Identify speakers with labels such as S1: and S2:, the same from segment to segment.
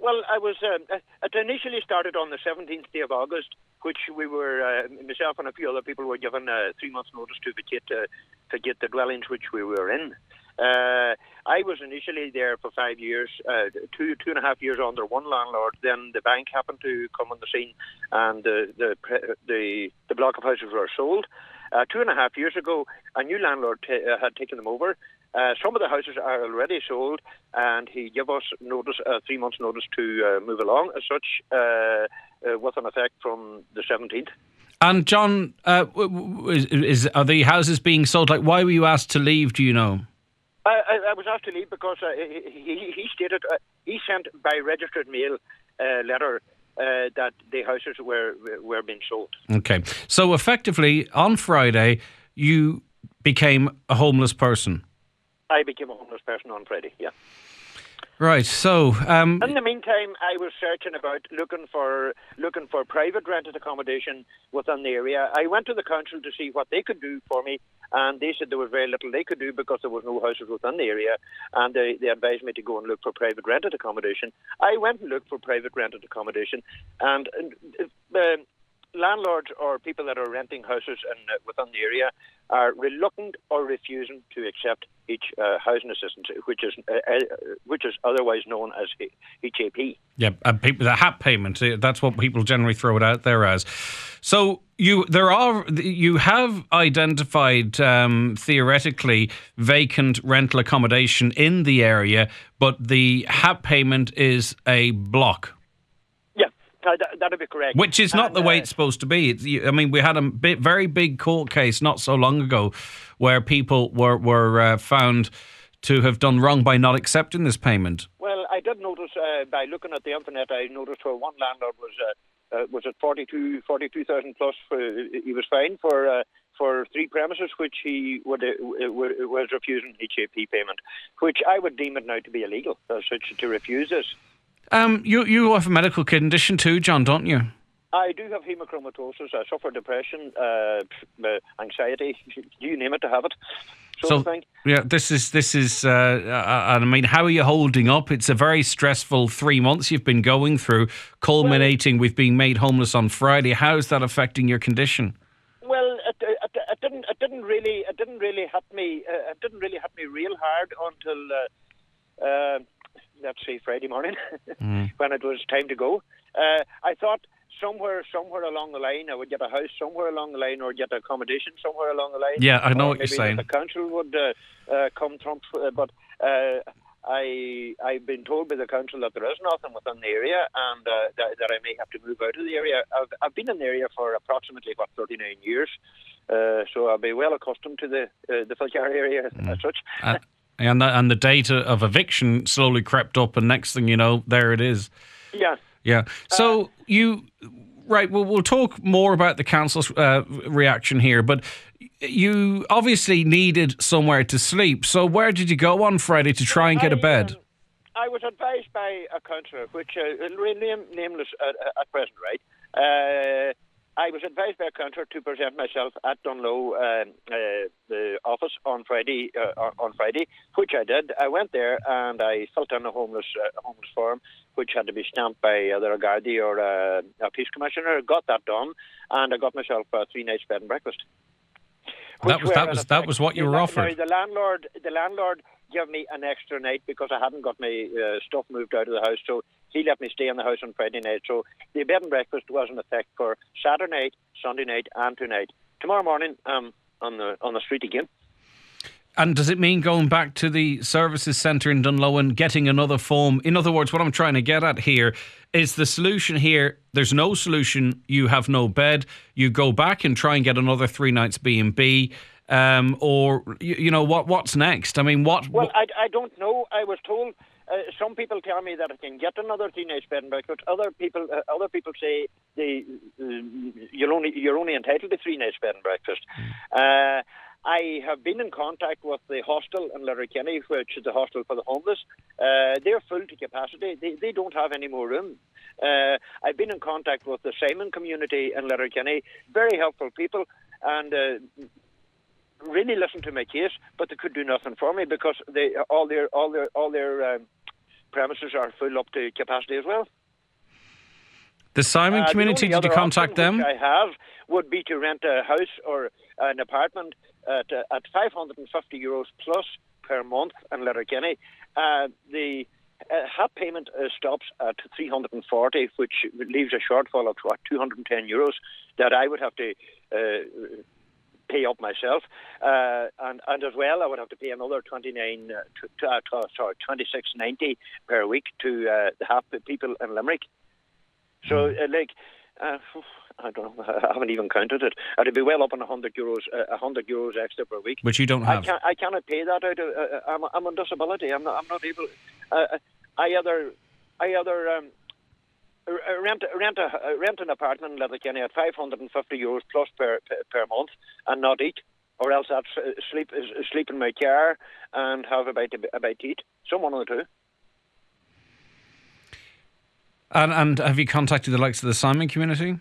S1: Well, I was. It initially started on the 17th day of August, which we were, myself and a few other people were given 3 months' notice to vacate the dwellings which we were in. I was initially there for 5 years, 2.5 years under one landlord. Then the bank happened to come on the scene, and the block of houses were sold. 2.5 years ago, a new landlord had taken them over. Some of the houses are already sold, and he gave us notice, 3 months' notice to move along as such, with an effect from the 17th.
S2: And John, are the houses being sold? Like, why were you asked to leave? Do you know?
S1: I was asked to leave because he stated he sent by registered mail a letter that the houses were being sold. Okay,
S2: so effectively on Friday you became a homeless person.
S1: I became a homeless person on Friday. Yeah.
S2: Right. So,
S1: in the meantime, I was searching about, looking for private rented accommodation within the area. I went to the council to see what they could do for me, and they said there was very little they could do because there was no houses within the area, and they advised me to go and look for private rented accommodation. I went and looked for private rented accommodation, and landlords or people that are renting houses within the area are reluctant or refusing to accept each housing assistance, which is otherwise known as HAP.
S2: Yeah, the HAP payment. That's what people generally throw it out there as. So you have identified theoretically vacant rental accommodation in the area, but the HAP payment is a block.
S1: That'd be correct.
S2: Which is not the way it's supposed to be. We had a very big court case not so long ago where people were found to have done wrong by not accepting this payment.
S1: Well, I did notice by looking at the internet, I noticed where one landlord was at 42,000 plus. He was fined for 3 premises, which he was refusing HAP payment, which I would deem it now to be illegal to refuse this.
S2: You have a medical condition too, John, don't you?
S1: I do have hemochromatosis. I suffer depression, anxiety. You name it, to have it.
S2: Yeah, this is. How are you holding up? It's a very stressful 3 months you've been going through, culminating with being made homeless on Friday. How is that affecting your condition?
S1: Well, it didn't really hit me. It didn't really hit me real hard until. Let's say Friday morning, when it was time to go. I thought somewhere along the line I would get a house somewhere along the line, or get accommodation somewhere along the line.
S2: Yeah, I know what you're saying.
S1: The council would come trump, but I've been told by the council that there is nothing within the area, and that I may have to move out of the area. I've been in the area for approximately 39 years, so I'll be well accustomed to the Fylgare area as such.
S2: And the date of eviction slowly crept up, and next thing you know, there it is. Yeah. So we'll talk more about the council's reaction here, but you obviously needed somewhere to sleep. So where did you go on Friday to try and get a bed?
S1: I was advised by a councillor, which nameless at present, right? I was advised by a councillor to present myself at Dunlow, the office on Friday, which I did. I went there and I filled in a homeless form, which had to be stamped by either a Gardaí or a Peace Commissioner. Got that done, and I got myself a 3 nights bed and breakfast.
S2: That was what you were offered.
S1: Now, the landlord gave me an extra night because I hadn't got my stuff moved out of the house, so he let me stay in the house on Friday night. So the bed and breakfast was in effect for Saturday night, Sunday night, and tonight. Tomorrow morning, on the street again.
S2: And does it mean going back to the services centre in Dunlow and getting another form? In other words, what I'm trying to get at here is the solution here. There's no solution. You have no bed. You go back and try and get another 3 nights B&B. Or what's next? I mean, what?
S1: Well, I don't know. I was told. Some people tell me that I can get another 3 nights bed and breakfast. Other people say you're only entitled to 3 nights bed and breakfast. I have been in contact with the hostel in Letterkenny, which is the hostel for the homeless. They're full to capacity. They don't have any more room. I've been in contact with the Simon community in Letterkenny. Very helpful people, and really listened to my case, but they could do nothing for me because all their premises are full up to capacity as well.
S2: The Simon community, did you contact them?
S1: Which I have would be to rent a house or an apartment at €550 plus per month in Letterkenny. The HAP payment stops at 340, which leaves a shortfall of €210 that I would have to pay up myself, and as well I would have to pay another $26.90 per week to the HAP people in Limerick. So, I don't know. I haven't even counted it. It'd be well up on €100 extra per week.
S2: Which you don't have.
S1: I cannot pay that out. I'm on disability. I'm not able. I either rent an apartment in Letterkenny at €550 plus per month and not eat, or else I'd sleep in my car and have a bite to eat. One of the two.
S2: And have you contacted the likes of the Simon community?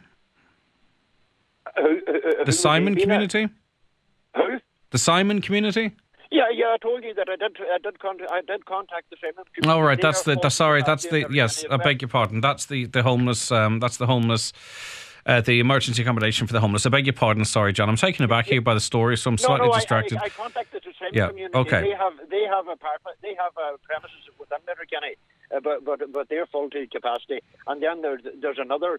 S2: The Simon community?
S1: Who?
S2: The Simon community?
S1: Yeah. I told you that I did contact the Simon community.
S2: Oh, right. Yes. I beg your pardon. That's the homeless. That's the homeless. The emergency accommodation for the homeless. I beg your pardon. Sorry, John. I'm taken aback here by the story, so I'm slightly distracted.
S1: I contacted the Simon community.
S2: Okay.
S1: They have apartment. They have premises within Letterkenny. But they're full to capacity. And then there's another,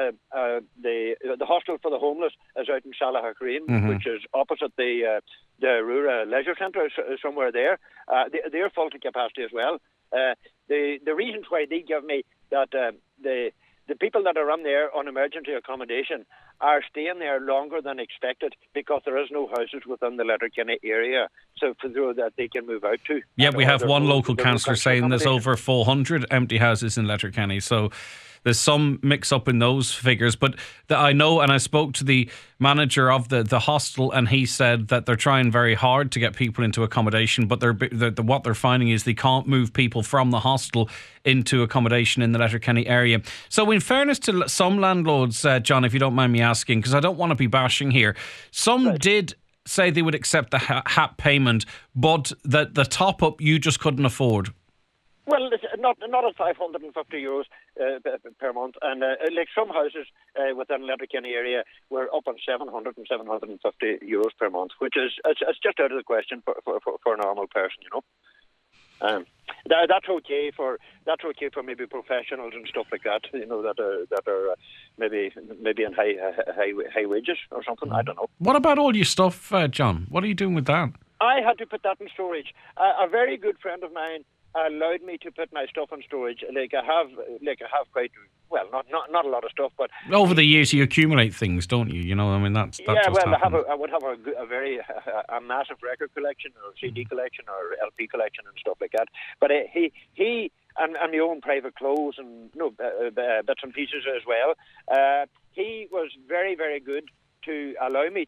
S1: the hostel for the homeless is out in Salahacreen, which is opposite the Rural Leisure Centre, somewhere there. They're full to capacity as well. The reasons why they give me that the people that are on there on emergency accommodation are staying there longer than expected because there is no houses within the Letterkenny area so that they can move out to.
S2: Yeah, we have one local councillor saying there's over 400 empty houses in Letterkenny. So there's some mix-up in those figures. But I know, and I spoke to the manager of the hostel, and he said that they're trying very hard to get people into accommodation, but what they're finding is they can't move people from the hostel into accommodation in the Letterkenny area. So in fairness to some landlords, John, if you don't mind me asking, because I don't want to be bashing here, some did say they would accept the HAP payment, but that the top-up you just couldn't afford.
S1: Well, not at €550 per month, and like some houses within Letterkenny area were up on €700 and €750 per month, which is it's just out of the question for a normal person, you know. That's okay for maybe professionals and stuff like that, you know, that are maybe in high wages or something. I don't know.
S2: What about all your stuff, John? What are you doing with that?
S1: I had to put that in storage. A very good friend of mine allowed me to put my stuff in storage. I have quite not a lot of stuff, but
S2: over the years you accumulate things, don't you? You know, I mean that's
S1: I
S2: happens.
S1: would have a massive record collection or CD collection or LP collection and stuff like that. But he and my own private clothes and bits and pieces as well. He was very, very good to allow me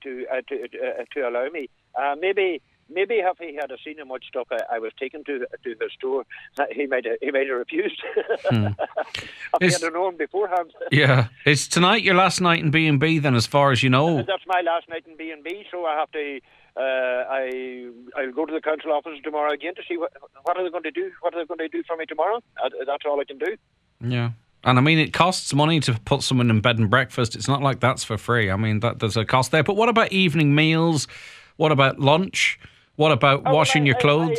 S1: Maybe if he had seen how much stuff I was taking to the store, he might have refused. If he had known beforehand.
S2: Yeah. Is tonight your last night in B&B then, as far as you know?
S1: That's my last night in B&B, so I have to... I'll go to the council office tomorrow again to see what are they going to do. What are they going to do for me tomorrow? That's all I can do.
S2: Yeah. And I mean, it costs money to put someone in bed and breakfast. It's not like that's for free. I mean, there's a cost there. But what about evening meals? What about lunch? What about washing your clothes?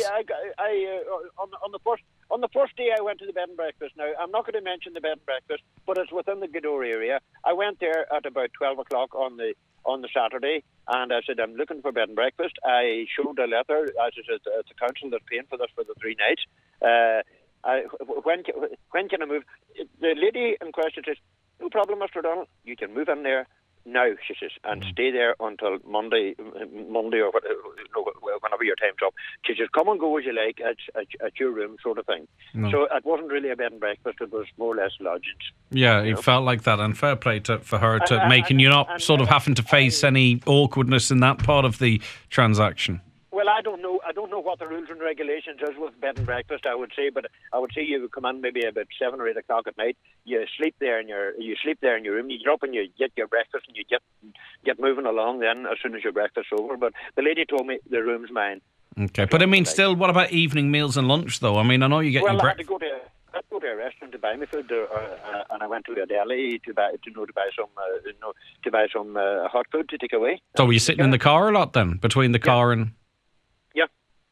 S1: On the first day I went to the bed and breakfast. Now, I'm not going to mention the bed and breakfast, but it's within the Gweedore area. I went there at about 12 o'clock on the Saturday, and I said, I'm looking for bed and breakfast. I showed a letter. I said, it's the council that's paying for this for the 3 nights. When can I move? The lady in question says, no problem, Mr. Donald. You can move in there now, she says, and stay there until Monday or whenever your time's up. She says, come and go as you like, at your room, sort of thing. No. So it wasn't really a bed and breakfast, it was more or less lodgings. Yeah,
S2: it felt like that, and fair play for her to making you not sort of having to face any awkwardness in that part of the transaction.
S1: Well, I don't know what the rules and regulations is with bed and breakfast, I would say, but I would say you would come in maybe about 7 or 8 o'clock at night. You sleep there in your room. You get up and you get your breakfast, and you get moving along then as soon as your breakfast's over. But the lady told me the room's mine.
S2: Okay, but I mean, still, what about evening meals and lunch though? I mean, I know you get your breakfast.
S1: go to a restaurant to buy me food, and I went to a deli to buy some hot food to take away.
S2: So were you sitting in the car a lot then, between the car and?
S1: Yeah.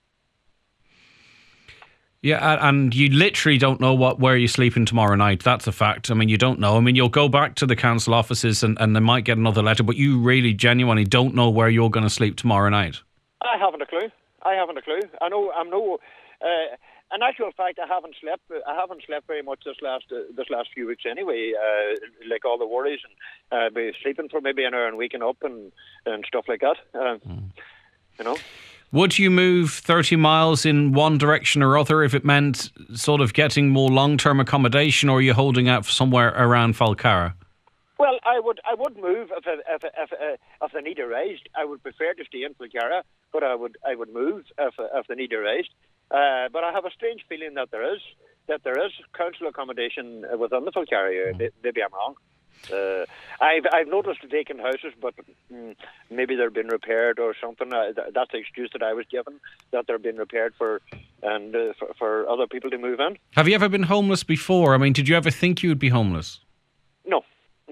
S2: Yeah, and you literally don't know where you're sleeping tomorrow night. That's a fact. I mean, you don't know. I mean, you'll go back to the council offices and they might get another letter, but you really genuinely don't know where you're going to sleep tomorrow night.
S1: I haven't a clue. I know. I'm no. In actual fact, I haven't slept very much this last few weeks anyway. Like all the worries and be sleeping for maybe an hour and waking up and stuff like that. You know.
S2: Would you move 30 miles in one direction or other if it meant sort of getting more long-term accommodation, or are you holding out for somewhere around Falcarra?
S1: Well, I would move if the need arised. I would prefer to stay in Falcarra, but I would move if the need arised. But I have a strange feeling that there is council accommodation within the Falcarra area. Maybe I'm wrong. I've noticed vacant houses, but maybe they're being repaired or something. That's the excuse that I was given, that they're being repaired for other people to move in.
S2: Have you ever been homeless before? I mean, did you ever think you would be homeless?
S1: No.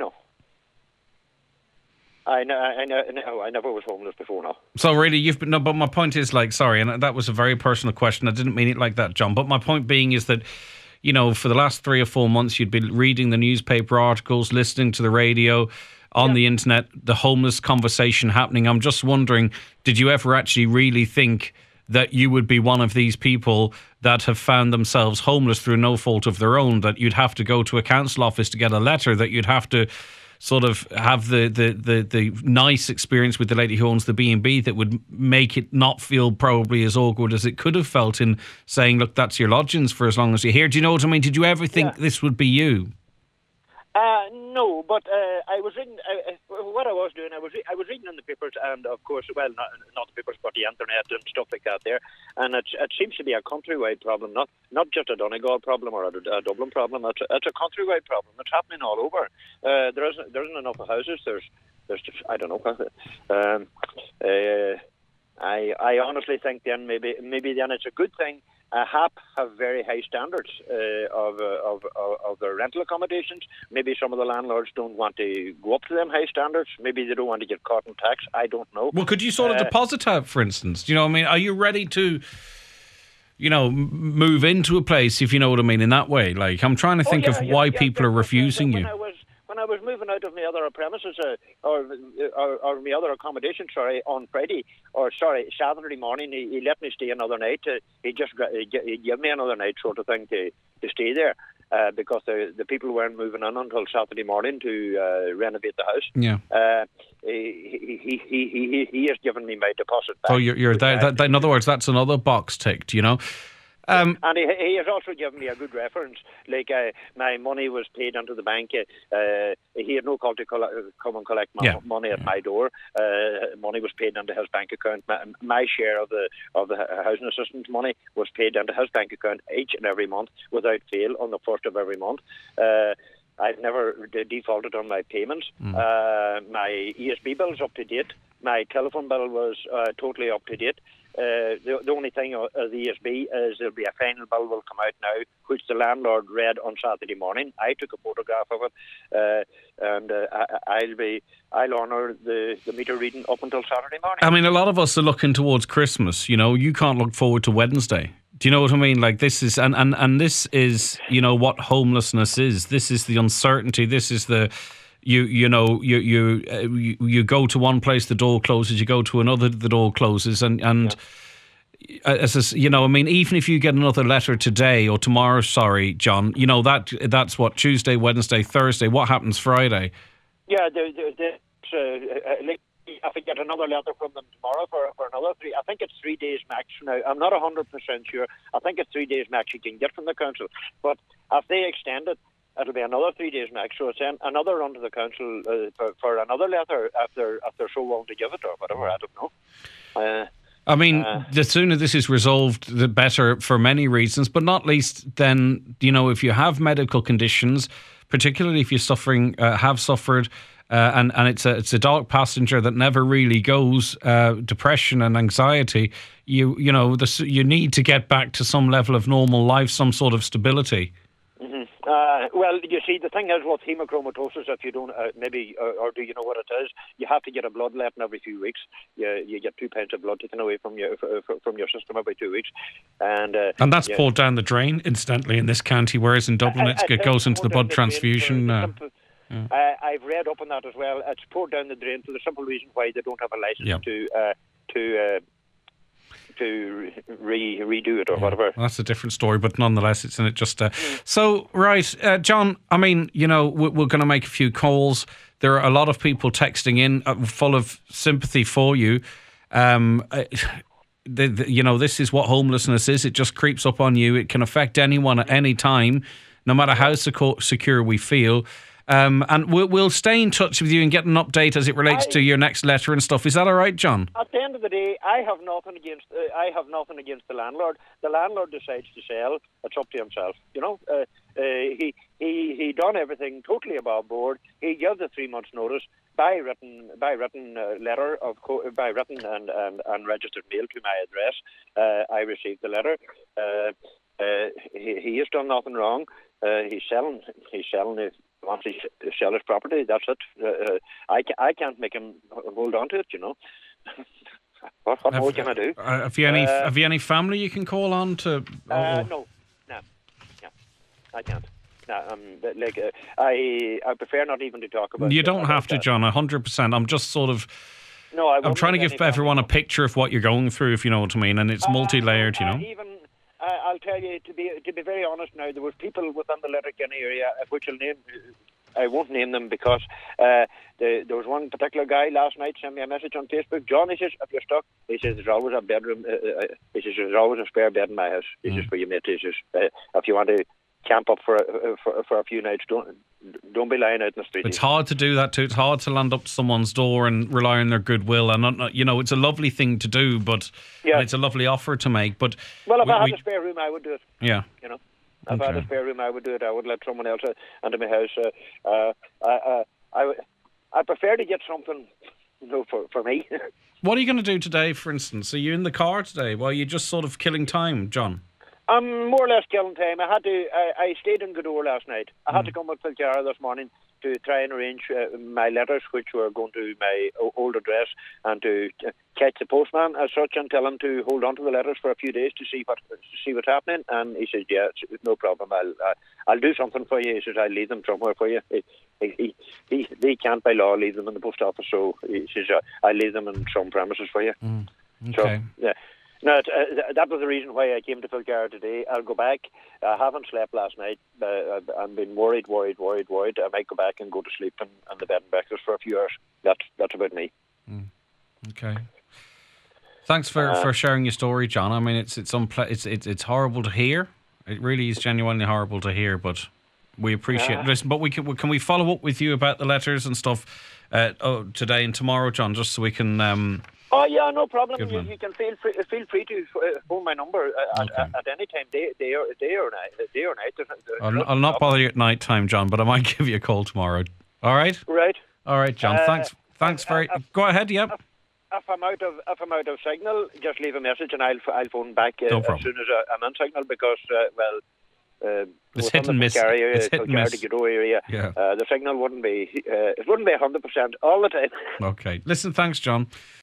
S1: I never was homeless before now.
S2: So really, you've been... No, but my point is, sorry, and that was a very personal question. I didn't mean it like that, John. But my point being is that, for the last 3 or 4 months, you'd been reading the newspaper articles, listening to the radio, on the internet, the homeless conversation happening. I'm just wondering, did you ever actually really think that you would be one of these people that have found themselves homeless through no fault of their own, that you'd have to go to a council office to get a letter, that you'd have to sort of have the nice experience with the lady who owns the B&B that would make it not feel probably as awkward as it could have felt in saying, look, that's your lodgings for as long as you're here. Do you know what I mean? Did you ever think this would be you?
S1: No, but I was reading. What I was doing, I was reading in the papers, and of course, well, not the papers, but the internet and stuff like that there. And it seems to be a countrywide problem, not just a Donegal problem or a Dublin problem. It's a countrywide problem. It's happening all over. There isn't enough houses. There's just, I don't know. I honestly think then maybe then it's a good thing. HAP have very high standards of their rental accommodations. Maybe some of the landlords don't want to go up to them high standards. Maybe they don't want to get caught in tax. I don't know.
S2: Well, could you sort of deposit out, for instance? Do you know what I mean? Are you ready to, move into a place, if you know what I mean, in that way? Like, I'm trying to think of why people are refusing you.
S1: When I was moving out of my other premises or my other accommodation, on Friday, Saturday morning, he let me stay another night. He gave me another night sort of thing to stay there because the people weren't moving in until Saturday morning to renovate the house.
S2: Yeah.
S1: He has given me my deposit back.
S2: So you're there. In other words, that's another box ticked,
S1: And he has also given me a good reference. Like my money was paid into the bank. He had no call to come and collect my money at my door. Money was paid into his bank account. My share of the housing assistance money was paid into his bank account each and every month without fail on the first of every month. I've never defaulted on my payments. My ESB bill's up to date. My telephone bill was totally up to date. The only thing of the ESB is there'll be a final bill will come out now, which the landlord read on Saturday morning. I took a photograph of it, and I'll honour the meter reading up until Saturday morning.
S2: I mean, a lot of us are looking towards Christmas. You can't look forward to Wednesday. Do you know what I mean? Like, this is and this is what homelessness is. This is the uncertainty. This is the you go to one place, the door closes. You go to another, the door closes, and as I mean, even if you get another letter today or tomorrow, sorry, John, that's what, Tuesday, Wednesday, Thursday. What happens Friday?
S1: Yeah, if I get another letter from them tomorrow for another 3, I think it's 3 days max now. I'm not 100% sure. I think it's 3 days max you can get from the council. But if they extend it, it'll be another 3 days max. So it's another run to the council for another letter if they're so willing to give it or whatever. I don't know.
S2: I mean, the sooner this is resolved, the better for many reasons, but not least then, if you have medical conditions, particularly if you're have suffered, and it's a dark passenger that never really goes, depression and anxiety, you need to get back to some level of normal life, some sort of stability.
S1: Well, you see, the thing is with hemochromatosis, if you don't, maybe, or do you know what it is? You have to get a bloodletting every few weeks. You get 2 pints of blood taken away from your system every 2 weeks, and
S2: that's poured down the drain, incidentally, in this county. Whereas in Dublin, it goes into the blood transfusion.
S1: I've read up on that as well. It's poured down the drain for the simple reason why they don't have a license to redo it or whatever.
S2: Well, that's a different story, but nonetheless, it's in it just... So, right, John, I mean, you know, we're going to make a few calls. There are a lot of people texting in full of sympathy for you. You know, this is what homelessness is. It just creeps up on you. It can affect anyone at any time, no matter how secure we feel. And we'll stay in touch with you and get an update as it relates to your next letter and stuff. Is that all right, John?
S1: At the end of the day, I have nothing against the landlord. The landlord decides to sell. It's up to himself. You know, he done everything totally above board. He gives a 3 months notice by written letter by written and registered mail to my address. I received the letter. He has done nothing wrong. He's selling it. Wants to sell his property, that's it. I can't make him hold on to it, you know. What more can I do?
S2: Have you any family you can call on to?
S1: No, I can't. I prefer not even to talk about.
S2: You don't have to, John. 100%. I'm just sort of.
S1: No, I'm
S2: trying to give everyone a picture of what you're going through, if you know what I mean, and it's multi-layered, you know.
S1: I'll tell you, to be very honest now, there was people within the Letterkenny area, which I won't name them because there was one particular guy last night sent me a message on Facebook. John, he says, if you're stuck, he says, there's always a bedroom, he says, there's always a spare bed in my house. He says, for you, mate. He says, if you want to camp up for a few nights, don't be lying out in the street.
S2: It's hard to do that too. It's hard to land up to someone's door and rely on their goodwill. And not, you know, it's a lovely thing to do, but and it's a lovely offer to make. But
S1: well, if I had a spare room, I would do it.
S2: Yeah,
S1: you know, if I had a spare room, I would do it. I would let someone else into my house. I prefer to get something, you know, for me.
S2: What are you going to do today, for instance? Are you in the car today? Well, you're just sort of killing time, John.
S1: I'm more or less killing time. I stayed in Godore last night. I had to come up to Kilcara this morning to try and arrange my letters, which were going to my old address, and to catch the postman as such and tell him to hold on to the letters for a few days to see what's happening. And he said, "Yeah, no problem. I'll do something for you." He says, "I'll leave them somewhere for you." They can't by law leave them in the post office, so he says, "I'll leave them in some premises for you."
S2: Okay.
S1: So, yeah. No, that was the reason why I came to Kilcara today. I'll go back. I haven't slept last night. I've been worried. I might go back and go to sleep in the bed and breakfast for a few hours. That's about me.
S2: Okay. Thanks for sharing your story, John. I mean, it's horrible to hear. It really is genuinely horrible to hear, but we appreciate it. Listen, but can we follow up with you about the letters and stuff today and tomorrow, John, just so we can...
S1: Oh yeah, no problem. You can feel free to phone my number at any time, day or night.
S2: I'll not bother you at night time, John, but I might give you a call tomorrow. All right.
S1: Right.
S2: All right, John. Thanks very. Go ahead. Yep.
S1: If I'm out of signal, just leave a message and I'll phone back as soon as I'm on signal because
S2: it's hit and miss. It's hit and miss.
S1: Area, the signal wouldn't be 100% all the time.
S2: Okay. Listen, thanks, John.